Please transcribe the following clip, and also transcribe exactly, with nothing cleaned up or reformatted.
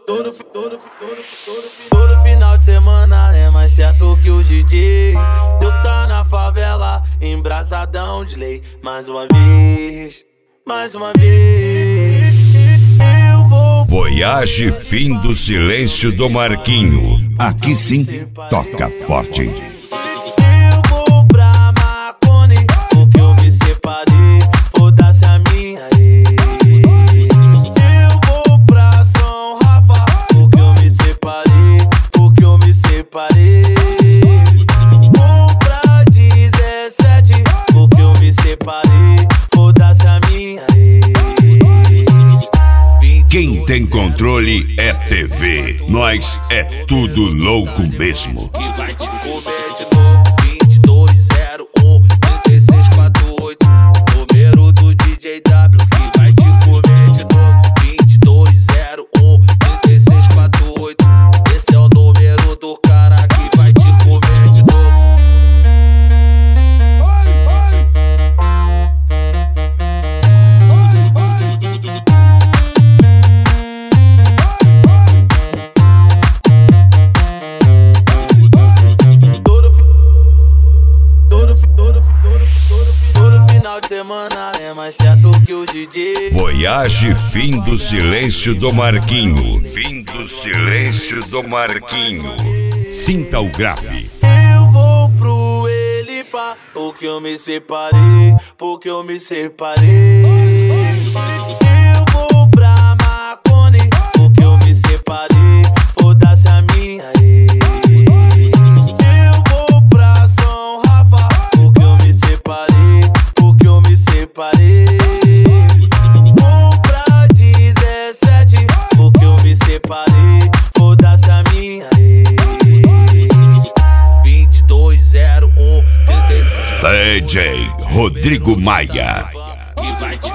todo, todo, todo, todo final de semana é mais certo que o D J. Eu tá na favela, embrasadão de lei. Mais uma vez, mais uma vez. Eu vou. Voyage Fim do Silêncio do Marquinho. Aqui sim, toca forte. Quem tem controle é T V. Nós é tudo louco mesmo. Que vai te comer de novo. Vinte e dois zero um trinta e seis quarenta e oito. Número do D J W. Que vai te comer de novo. Vinte e dois zero um trinta e seis quarenta e oito. Esse é o número do cara que vai te comer de novo. Semana é mais certo que o D J. Voyage Fim do Silêncio do Marquinho. Fim do Silêncio do Marquinho. Sinta o grave. Eu vou pro Elipa, porque eu me separei, porque eu me separei. Eu vou pra Marconi, porque eu me separei. Foda-se a minha ex. Separei. Vou pra dezessete, porque eu me separei. Foda-se a minha ex. Vinte e dois zero um trinta e seis. D J Rodrigo Maia. Que vai te